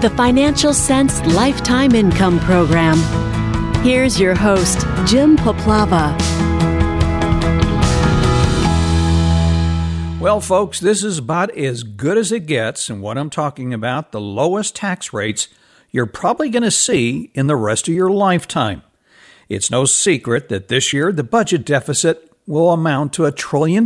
the Financial Sense Lifetime Income Program. Here's your host, Jim Poplava. Well, folks, this is about as good as it gets, and what I'm talking about, the lowest tax rates you're probably going to see in the rest of your lifetime. It's no secret that this year the budget deficit will amount to $1 trillion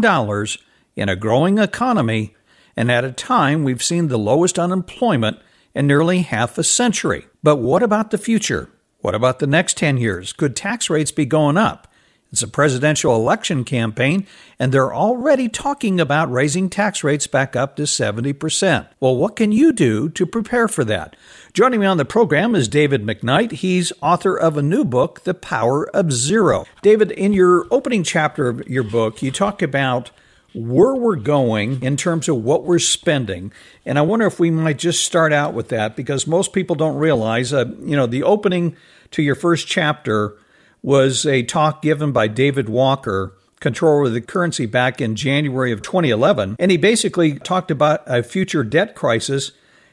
in a growing economy, and at a time we've seen the lowest unemployment in nearly half a century. But what about the future? What about the next 10 years? Could tax rates be going up? It's a presidential election campaign, and they're already talking about raising tax rates back up to 70%. Well, what can you do to prepare for that? Joining me on the program is David McKnight. He's author of a new book, The Power of Zero. David, in your opening chapter of your book, you talk about where we're going in terms of what we're spending. And I wonder if we might just start out with that, because most people don't realize, the opening to your first chapter was a talk given by David Walker, controller of the currency, back in January of 2011. And he basically talked about a future debt crisis.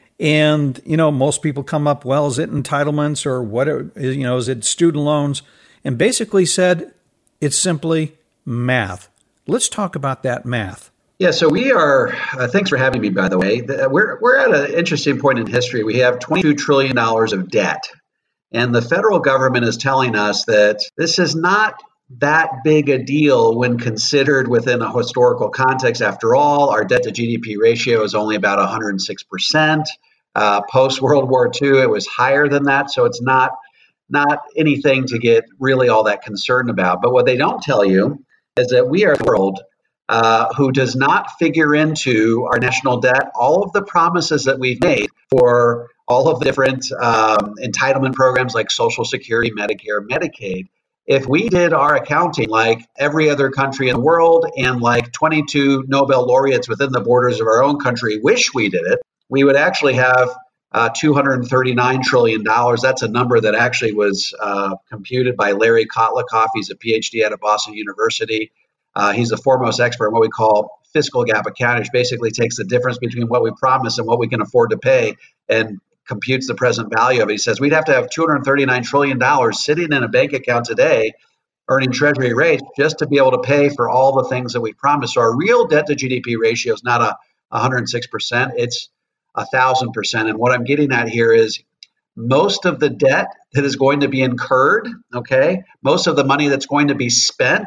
And, most people come up, well, is it entitlements or what, is it student loans? And basically said it's simply math. Let's talk about that math. Yeah, so we are, thanks for having me, by the way. We're at an interesting point in history. We have $22 trillion of debt. And the federal government is telling us that this is not that big a deal when considered within a historical context. After all, our debt to GDP ratio is only about 106%. Post-World War II, it was higher than that. So it's not anything to get really all that concerned about. But what they don't tell you is that we are a world who does not figure into our national debt all of the promises that we've made for all of the different entitlement programs like Social Security, Medicare, Medicaid. If we did our accounting like every other country in the world and like 22 Nobel laureates within the borders of our own country wish we did it, we would actually have $239 trillion. That's a number that actually was computed by Larry Kotlikoff. He's a PhD out of Boston University. He's the foremost expert in what we call fiscal gap accounting, which basically takes the difference between what we promise and what we can afford to pay and computes the present value of it. He says we'd have to have $239 trillion sitting in a bank account today, earning treasury rates just to be able to pay for all the things that we promised. So our real debt to GDP ratio is not 106%, it's 1,000%. And what I'm getting at here is most of the debt that is going to be incurred, most of the money that's going to be spent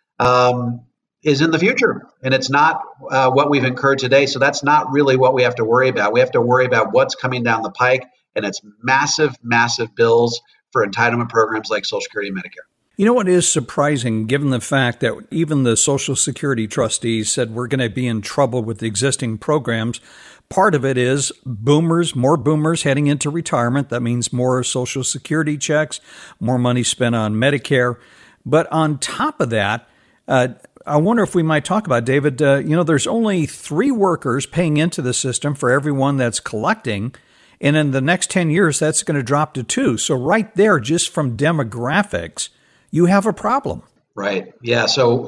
is in the future. And it's not what we've incurred today. So that's not really what we have to worry about. We have to worry about what's coming down the pike. And it's massive, massive bills for entitlement programs like Social Security and Medicare. You know what is surprising, given the fact that even the Social Security trustees said we're going to be in trouble with the existing programs. Part of it is more boomers heading into retirement. That means more Social Security checks, more money spent on Medicare. But on top of that, I wonder if we might talk about, David, there's only 3 workers paying into the system for everyone that's collecting. And in the next 10 years, that's going to drop to 2. So right there, just from demographics, you have a problem. Right. Yeah. So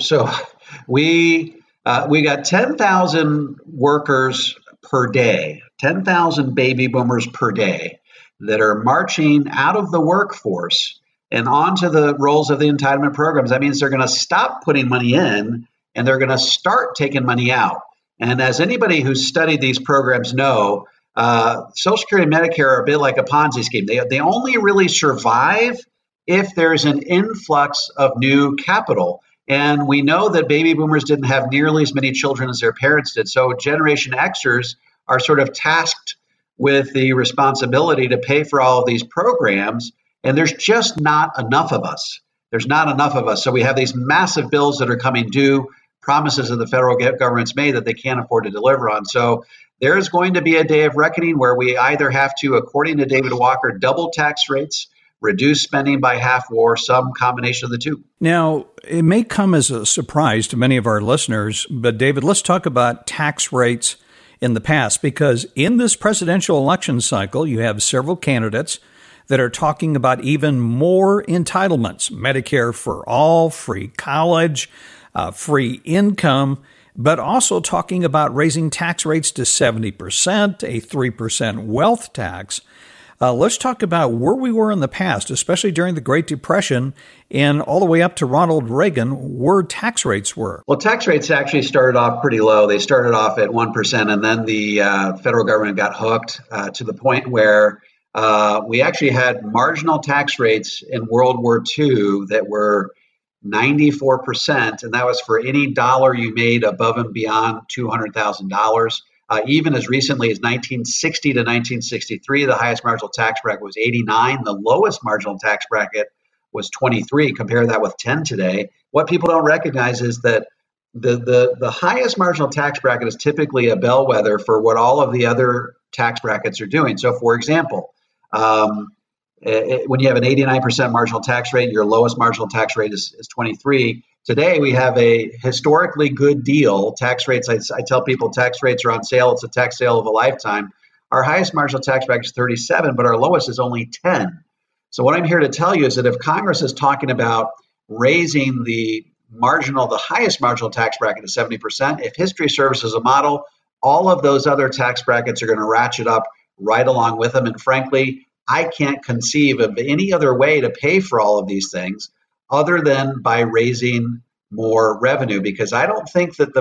we got 10,000 workers per day, 10,000 baby boomers per day that are marching out of the workforce and onto the rolls of the entitlement programs. That means they're going to stop putting money in and they're going to start taking money out. And as anybody who's studied these programs know, Social Security and Medicare are a bit like a Ponzi scheme. They only really survive if there's an influx of new capital. And we know that baby boomers didn't have nearly as many children as their parents did. So Generation Xers are sort of tasked with the responsibility to pay for all of these programs. And there's just not enough of us. There's not enough of us. So we have these massive bills that are coming due, promises that the federal government's made that they can't afford to deliver on. So there is going to be a day of reckoning where we either have to, according to David Walker, double tax rates, reduce spending by half, or some combination of the two. Now, it may come as a surprise to many of our listeners, but David, let's talk about tax rates in the past, because in this presidential election cycle, you have several candidates that are talking about even more entitlements, Medicare for all, free college, free income. but also talking about raising tax rates to 70%, a 3% wealth tax. Let's talk about where we were in the past, especially during the Great Depression and all the way up to Ronald Reagan, where tax rates were. Well, tax rates actually started off pretty low. They started off at 1%, and then the federal government got hooked to the point where we actually had marginal tax rates in World War II that were 94%, and that was for any dollar you made above and beyond $200,000. Even as recently as 1960 to 1963, the highest marginal tax bracket was 89. The lowest marginal tax bracket was 23. Compare that with 10 today. What people don't recognize is that the highest marginal tax bracket is typically a bellwether for what all of the other tax brackets are doing. So, for example, when you have an 89% marginal tax rate, your lowest marginal tax rate is 23. Today, we have a historically good deal. Tax rates, I tell people tax rates are on sale. It's a tax sale of a lifetime. Our highest marginal tax bracket is 37, but our lowest is only 10. So what I'm here to tell you is that if Congress is talking about raising the highest marginal tax bracket to 70%, if history serves as a model, all of those other tax brackets are going to ratchet up right along with them. And frankly, I can't conceive of any other way to pay for all of these things other than by raising more revenue, because I don't think that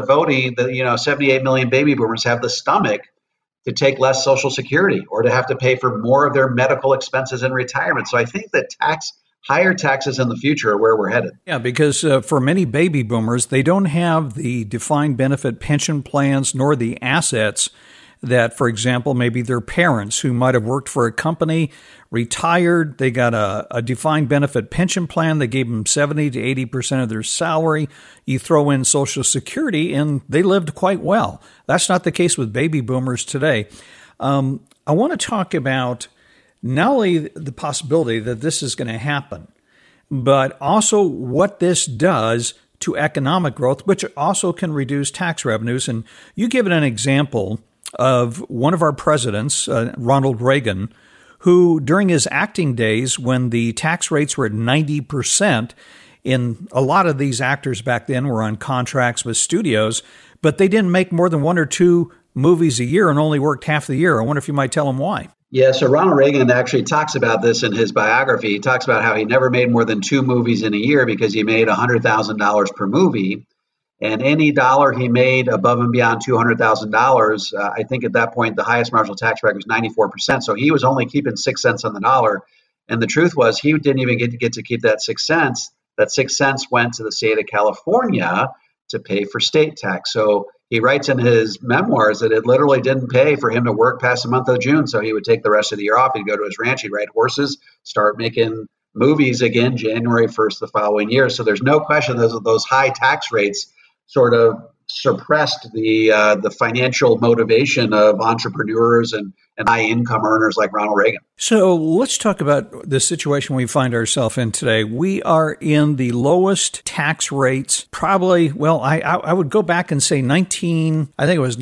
78 million baby boomers have the stomach to take less Social Security or to have to pay for more of their medical expenses in retirement. So I think that higher taxes in the future are where we're headed. Yeah, because for many baby boomers, they don't have the defined benefit pension plans nor the assets that, for example, maybe their parents who might have worked for a company, retired, they got a defined benefit pension plan that gave them 70 to 80% of their salary. You throw in Social Security and they lived quite well. That's not the case with baby boomers today. I want to talk about not only the possibility that this is going to happen, but also what this does to economic growth, which also can reduce tax revenues. And you give it an example of one of our presidents, Ronald Reagan, who during his acting days, when the tax rates were at 90%, in a lot of these actors back then were on contracts with studios, but they didn't make more than one or two movies a year and only worked half the year. I wonder if you might tell them why. Yeah, so Ronald Reagan actually talks about this in his biography. He talks about how he never made more than 2 movies in a year because he made $100,000 per movie. And any dollar he made above and beyond $200,000, I think at that point, the highest marginal tax bracket was 94%. So he was only keeping 6 cents on the dollar. And the truth was he didn't even get to keep that 6 cents. That 6 cents went to the state of California to pay for state tax. So he writes in his memoirs that it literally didn't pay for him to work past the month of June. So he would take the rest of the year off. He'd go to his ranch, he'd ride horses, start making movies again January 1st the following year. So there's no question those high tax rates sort of suppressed the financial motivation of entrepreneurs and high income earners like Ronald Reagan. So let's talk about the situation we find ourselves in today. We are in the lowest tax rates, probably, well, I would go back and say I think it was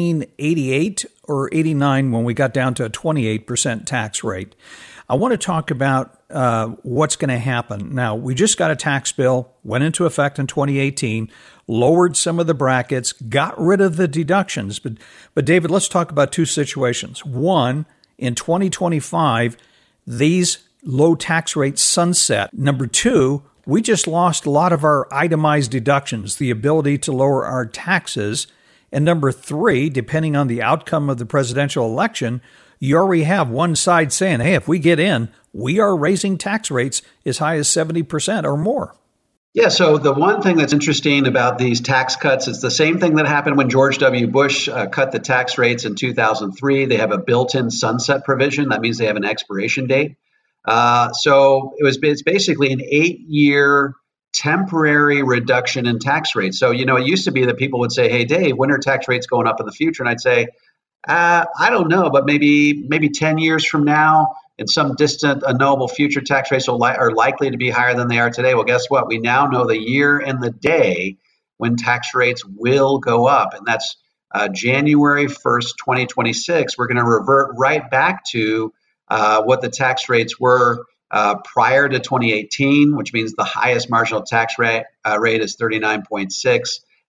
1988 or 89 when we got down to a 28% tax rate. I want to talk about what's going to happen. Now, we just got a tax bill, went into effect in 2018, lowered some of the brackets, got rid of the deductions. But David, let's talk about two situations. One, in 2025, these low tax rates sunset. Number two, we just lost a lot of our itemized deductions, the ability to lower our taxes. And number three, depending on the outcome of the presidential election, you already have one side saying, hey, if we get in, we are raising tax rates as high as 70% or more. Yeah, so the one thing that's interesting about these tax cuts is the same thing that happened when George W. Bush cut the tax rates in 2003. They have a built-in sunset provision. That means they have an expiration date. So it's basically an 8-year temporary reduction in tax rates. So, it used to be that people would say, hey, Dave, when are tax rates going up in the future? And I'd say, I don't know, but maybe 10 years from now, in some distant, unknowable future, tax rates are likely to be higher than they are today. Well, guess what? We now know the year and the day when tax rates will go up, and that's January 1st, 2026. We're going to revert right back to what the tax rates were prior to 2018, which means the highest marginal tax rate is 39.6.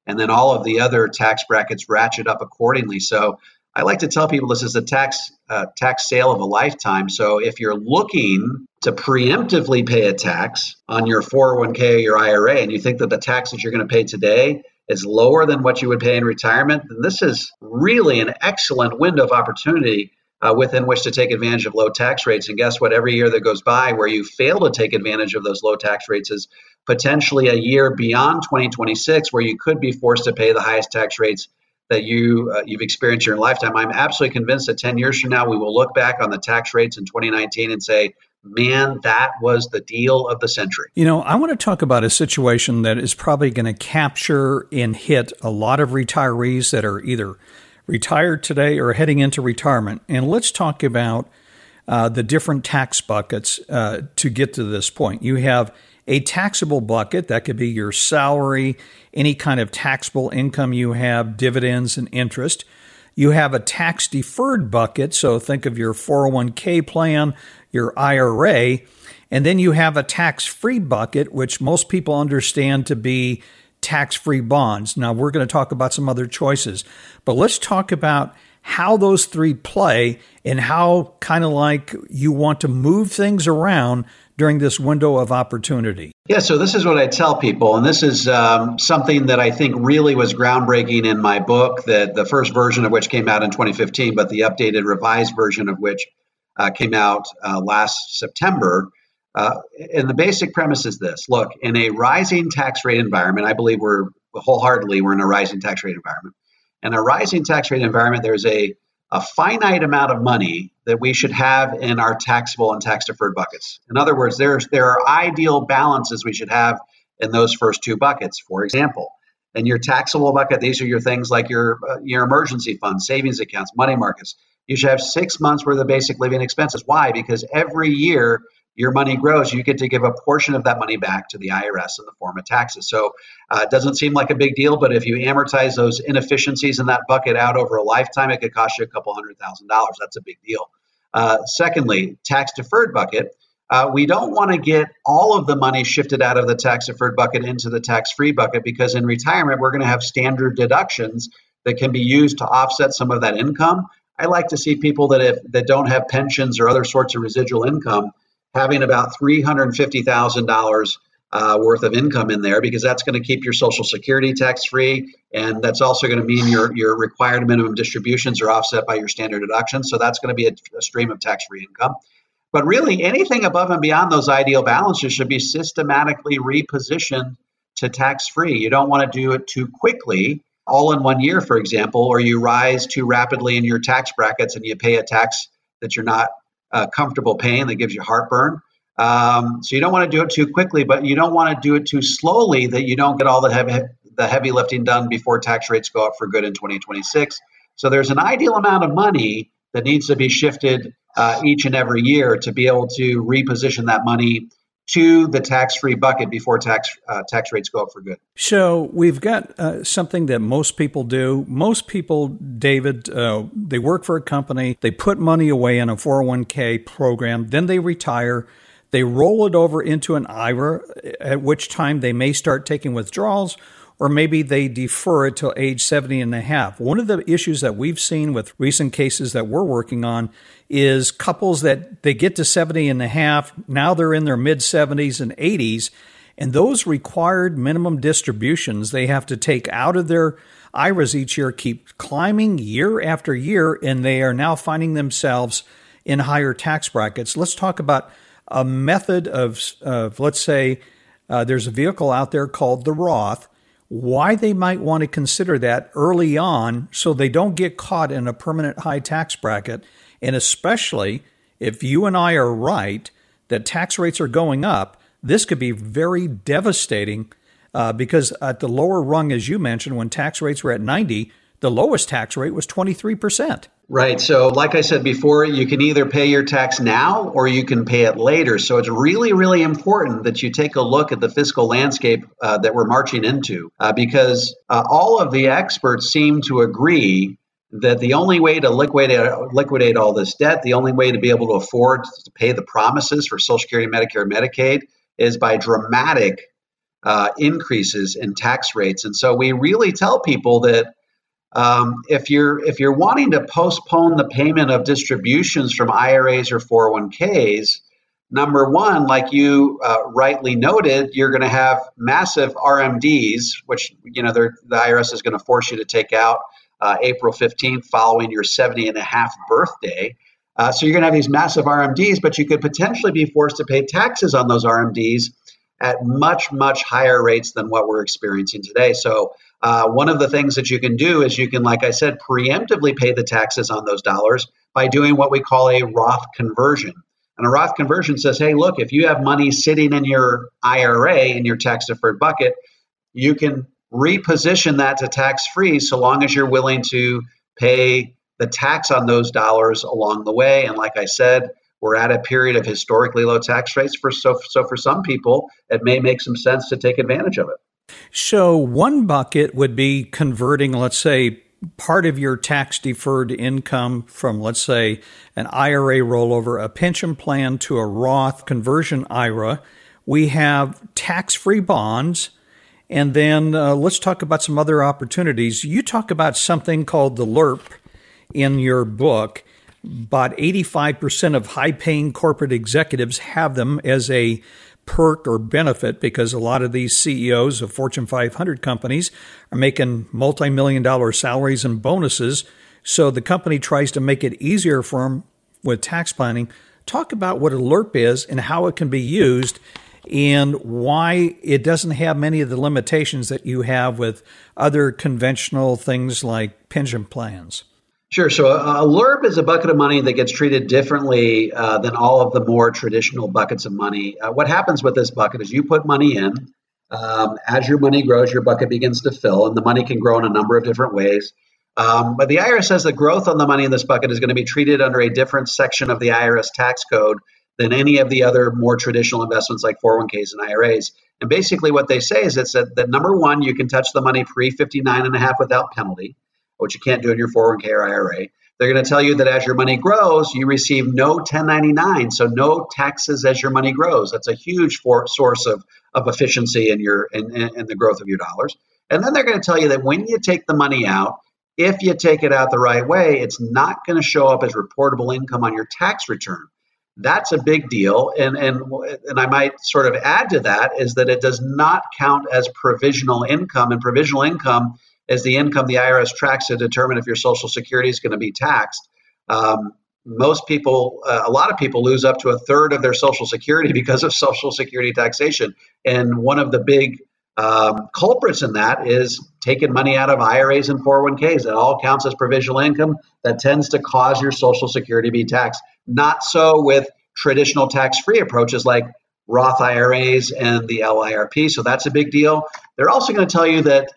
and then all of the other tax brackets ratchet up accordingly. So I like to tell people this is a tax sale of a lifetime. So if you're looking to preemptively pay a tax on your 401k or your IRA, and you think that the tax that you're going to pay today is lower than what you would pay in retirement, then this is really an excellent window of opportunity within which to take advantage of low tax rates. And guess what? Every year that goes by where you fail to take advantage of those low tax rates is potentially a year beyond 2026 where you could be forced to pay the highest tax rates that you've experienced in your lifetime. I'm absolutely convinced that 10 years from now, we will look back on the tax rates in 2019 and say, man, that was the deal of the century. You know, I want to talk about a situation that is probably going to capture and hit a lot of retirees that are either retired today or heading into retirement. And let's talk about the different tax buckets to get to this point. You have a taxable bucket. That could be your salary, any kind of taxable income you have, dividends and interest. You have a tax deferred bucket. So think of your 401k plan, your IRA, and then you have a tax-free bucket, which most people understand to be tax-free bonds. Now, we're going to talk about some other choices, but let's talk about how those three play and how kind of like you want to move things around during this window of opportunity. Yeah, so this is what I tell people, and this is something that I think really was groundbreaking in my book, that the first version of which came out in 2015, but the updated revised version of which came out last September. And the basic premise is this. Look, in a rising tax rate environment, I believe we're in a rising tax rate environment. In a rising tax rate environment, there's a finite amount of money that we should have in our taxable and tax deferred buckets. In other words, there are ideal balances we should have in those first two buckets. For example, in your taxable bucket, these are your things like your emergency funds, savings accounts, money markets. You should have 6 months worth of basic living expenses. Why? Because every year your money grows, you get to give a portion of that money back to the IRS in the form of taxes. So it doesn't seem like a big deal, but if you amortize those inefficiencies in that bucket out over a lifetime, it could cost you a couple $100,000. That's a big deal. Secondly, tax deferred bucket. We don't want to get all of the money shifted out of the tax deferred bucket into the tax-free bucket, because in retirement, we're going to have standard deductions that can be used to offset some of that income. I like to see people that don't have pensions or other sorts of residual income having about $350,000 worth of income in there, because that's going to keep your Social Security tax-free, and that's also going to mean your required minimum distributions are offset by your standard deductions. So that's going to be a stream of tax-free income. But really, anything above and beyond those ideal balances should be systematically repositioned to tax-free. You don't want to do it too quickly, all in 1 year, for example, or you rise too rapidly in your tax brackets and you pay a tax that you're not comfortable paying, that gives you heartburn. So you don't want to do it too quickly, but you don't want to do it too slowly that you don't get all the heavy lifting done before tax rates go up for good in 2026. So there's an ideal amount of money that needs to be shifted each and every year to be able to reposition that money to the tax-free bucket before tax rates go up for good. So we've got something that most people do. Most people, David, they work for a company, they put money away in a 401k program, then they retire, they roll it over into an IRA, at which time they may start taking withdrawals, or maybe they defer it till age 70 and a half. One of the issues that we've seen with recent cases that we're working on is couples that they get to 70 and a half, now they're in their mid-70s and 80s, and those required minimum distributions they have to take out of their IRAs each year keep climbing year after year, and they are now finding themselves in higher tax brackets. Let's talk about a method of let's say there's a vehicle out there called the Roth, why they might want to consider that early on so they don't get caught in a permanent high tax bracket. And especially if you and I are right that tax rates are going up, this could be very devastating because at the lower rung, as you mentioned, when tax rates were at 90, the lowest tax rate was 23%. Right. So like I said before, you can either pay your tax now or you can pay it later. So it's really, really important that you take a look at the fiscal landscape that we're marching into because all of the experts seem to agree that the only way to liquidate all this debt, the only way to be able to afford to pay the promises for Social Security, Medicare, Medicaid is by dramatic increases in tax rates. And so we really tell people that if you're wanting to postpone the payment of distributions from IRAs or 401ks, number one, like you rightly noted, you're going to have massive RMDs, which the IRS is going to force you to take out April 15th following your 70 and a half birthday. So you're going to have these massive RMDs, but you could potentially be forced to pay taxes on those RMDs at much, much higher rates than what we're experiencing today. So one of the things that you can do is you can, like I said, preemptively pay the taxes on those dollars by doing what we call a Roth conversion. And a Roth conversion says, hey, look, if you have money sitting in your IRA in your tax deferred bucket, you can reposition that to tax-free so long as you're willing to pay the tax on those dollars along the way. And like I said, we're at a period of historically low tax rates. So for some people, it may make some sense to take advantage of it. So one bucket would be converting, let's say, part of your tax deferred income from, let's say, an IRA rollover, a pension plan to a Roth conversion IRA. We have tax-free bonds. And then let's talk about some other opportunities. You talk about something called the LERP in your book. About 85% of high-paying corporate executives have them as a perk or benefit because a lot of these CEOs of Fortune 500 companies are making multi-million-dollar salaries and bonuses. So the company tries to make it easier for them with tax planning. Talk about what a LERP is and how it can be used and why it doesn't have many of the limitations that you have with other conventional things like pension plans. Sure. So a LERP is a bucket of money that gets treated differently than all of the more traditional buckets of money. What happens with this bucket is you put money in. As your money grows, your bucket begins to fill, and the money can grow in a number of different ways. But the IRS says the growth on the money in this bucket is going to be treated under a different section of the IRS tax code than any of the other more traditional investments like 401ks and IRAs. And basically what they say is that number one, you can touch the money pre-59 and a half without penalty, which you can't do in your 401k or IRA. They're going to tell you that as your money grows, you receive no 1099, so no taxes as your money grows. That's a huge source of efficiency in the growth of your dollars. And then they're going to tell you that when you take the money out, if you take it out the right way, it's not going to show up as reportable income on your tax return. That's a big deal. And I might sort of add to that is that it does not count as provisional income. And provisional income is the income the IRS tracks to determine if your Social Security is going to be taxed. Most people, a lot of people lose up to a third of their Social Security because of Social Security taxation. And one of the big culprits in that is taking money out of IRAs and 401ks. That all counts as provisional income. That tends to cause your Social Security to be taxed. Not so with traditional tax-free approaches like Roth IRAs and the LIRP. So that's a big deal. They're also going to tell you that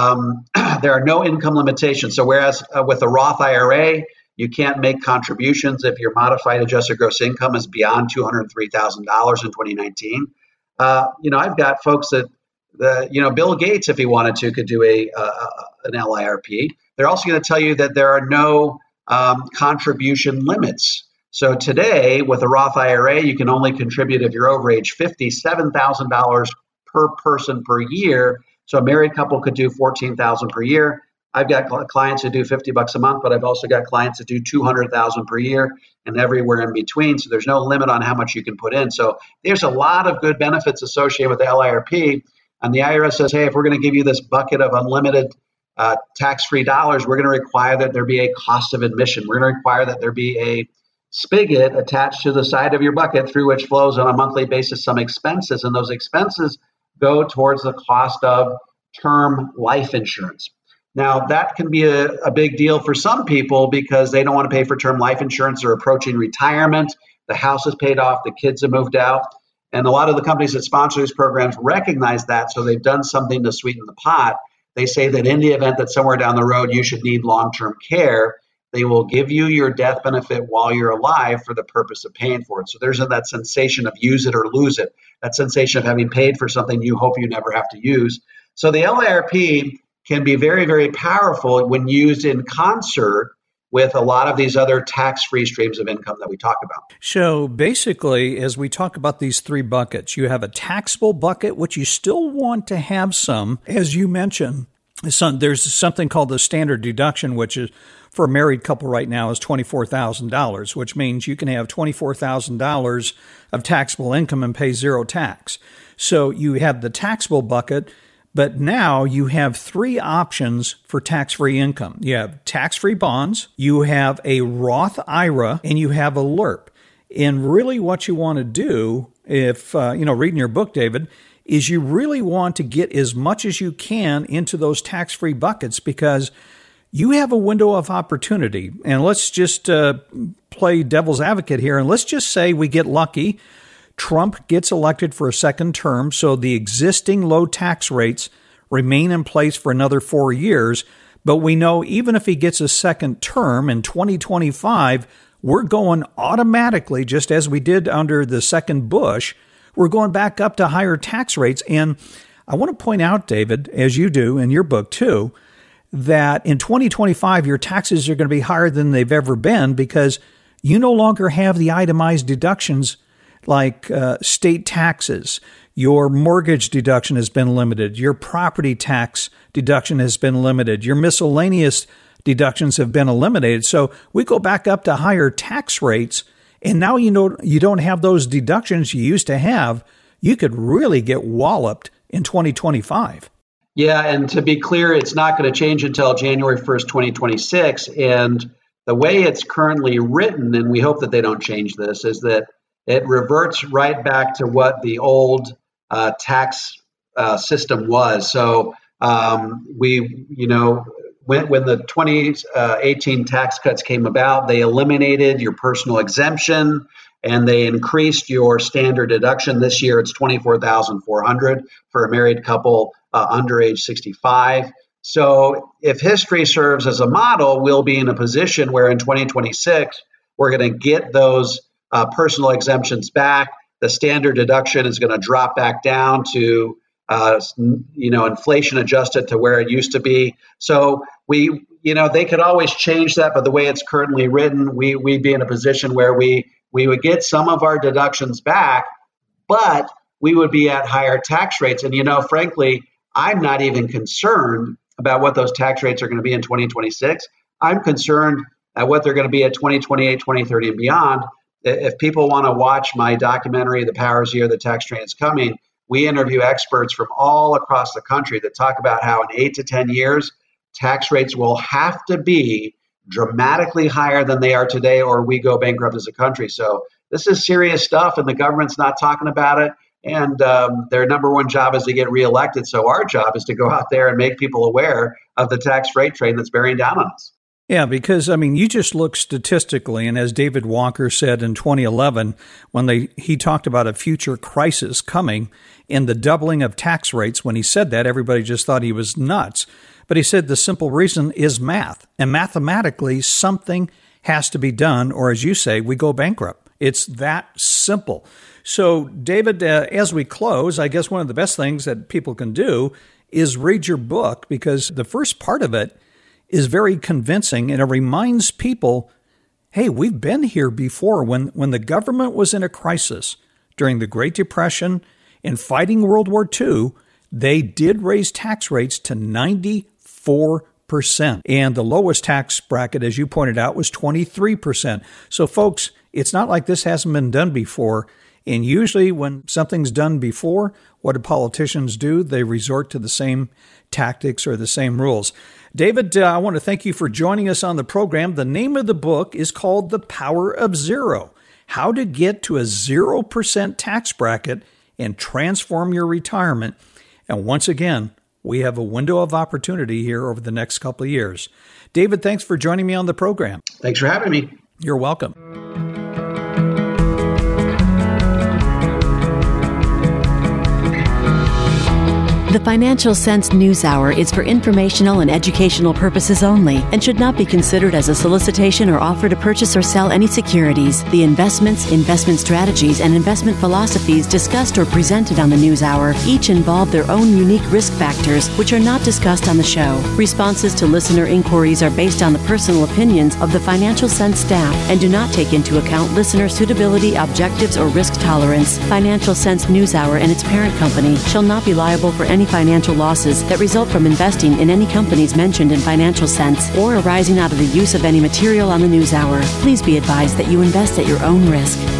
there are no income limitations. So whereas with a Roth IRA, you can't make contributions if your modified adjusted gross income is beyond $203,000 in 2019. I've got folks that, Bill Gates, if he wanted to, could do an LIRP. They're also going to tell you that there are no contribution limits. So today, with a Roth IRA, you can only contribute if you're over age 50, $7,000 per person per year. So a married couple could do $14,000 per year. I've got clients who do $50 a month, but I've also got clients that do $200,000 per year and everywhere in between. So there's no limit on how much you can put in. So there's a lot of good benefits associated with the LIRP. And the IRS says, hey, if we're going to give you this bucket of unlimited tax-free dollars, we're going to require that there be a cost of admission. We're going to require that there be a spigot attached to the side of your bucket through which flows on a monthly basis some expenses. And those expenses go towards the cost of term life insurance. Now, that can be a big deal for some people because they don't want to pay for term life insurance. They're approaching retirement. The house is paid off. The kids have moved out. And a lot of the companies that sponsor these programs recognize that, so they've done something to sweeten the pot. They say that in the event that somewhere down the road you should need long-term care, they will give you your death benefit while you're alive for the purpose of paying for it. So there's that sensation of use it or lose it, that sensation of having paid for something you hope you never have to use. So the LIRP can be very, very powerful when used in concert with a lot of these other tax-free streams of income that we talk about. So basically, as we talk about these three buckets, you have a taxable bucket, which you still want to have some, as you mentioned. There's something called the standard deduction, which is for a married couple right now is $24,000, which means you can have $24,000 of taxable income and pay zero tax. So you have the taxable bucket, but now you have three options for tax-free income. You have tax-free bonds, you have a Roth IRA, and you have a LERP. And really what you want to do, if, reading your book, David, is you really want to get as much as you can into those tax-free buckets because you have a window of opportunity. And let's just play devil's advocate here. And let's just say we get lucky. Trump gets elected for a second term, so the existing low tax rates remain in place for another 4 years. But we know even if he gets a second term in 2025, we're going automatically, just as we did under the second Bush, we're going back up to higher tax rates. And I want to point out, David, as you do in your book too, that in 2025, your taxes are going to be higher than they've ever been because you no longer have the itemized deductions like state taxes. Your mortgage deduction has been limited. Your property tax deduction has been limited. Your miscellaneous deductions have been eliminated. So we go back up to higher tax rates. And now you don't have those deductions you used to have. You could really get walloped in 2025. Yeah, and to be clear, it's not going to change until January 1st, 2026. And the way it's currently written, and we hope that they don't change this, is that it reverts right back to what the old tax system was. So when the 2018 tax cuts came about, they eliminated your personal exemption and they increased your standard deduction. This year, it's $24,400 for a married couple under age 65. So if history serves as a model, we'll be in a position where in 2026, we're going to get those personal exemptions back. The standard deduction is going to drop back down to inflation adjusted to where it used to be. So they could always change that, but the way it's currently written, we'd be in a position where we would get some of our deductions back, but we would be at higher tax rates. And, frankly, I'm not even concerned about what those tax rates are going to be in 2026. I'm concerned at what they're going to be at 2028, 2030, and beyond. If people want to watch my documentary, The Power is Here, The Tax Train is Coming, we interview experts from all across the country that talk about how in 8 to 10 years, tax rates will have to be dramatically higher than they are today, or we go bankrupt as a country. So this is serious stuff, and the government's not talking about it. And their number one job is to get reelected. So our job is to go out there and make people aware of the tax freight train that's bearing down on us. Yeah, because, you just look statistically, and as David Walker said in 2011, when he talked about a future crisis coming and the doubling of tax rates, when he said that, everybody just thought he was nuts. But he said the simple reason is math. And mathematically, something has to be done, or as you say, we go bankrupt. It's that simple. So, David, as we close, I guess one of the best things that people can do is read your book, because the first part of it is very convincing, and it reminds people, hey, we've been here before. When the government was in a crisis during the Great Depression and fighting World War II, they did raise tax rates to 94%. And the lowest tax bracket, as you pointed out, was 23%. So, folks, it's not like this hasn't been done before. And usually when something's done before, what do politicians do? They resort to the same tactics or the same rules. David, I want to thank you for joining us on the program. The name of the book is called The Power of Zero: How to Get to a 0% Tax Bracket and Transform Your Retirement. And once again, we have a window of opportunity here over the next couple of years. David, thanks for joining me on the program. Thanks for having me. You're welcome. The Financial Sense News Hour is for informational and educational purposes only and should not be considered as a solicitation or offer to purchase or sell any securities. The investments, investment strategies, and investment philosophies discussed or presented on the News Hour each involve their own unique risk factors, which are not discussed on the show. Responses to listener inquiries are based on the personal opinions of the Financial Sense staff and do not take into account listener suitability, objectives, or risk tolerance. Financial Sense News Hour and its parent company shall not be liable for any financial losses that result from investing in any companies mentioned in Financial Sense or arising out of the use of any material on the News Hour. Please be advised that you invest at your own risk.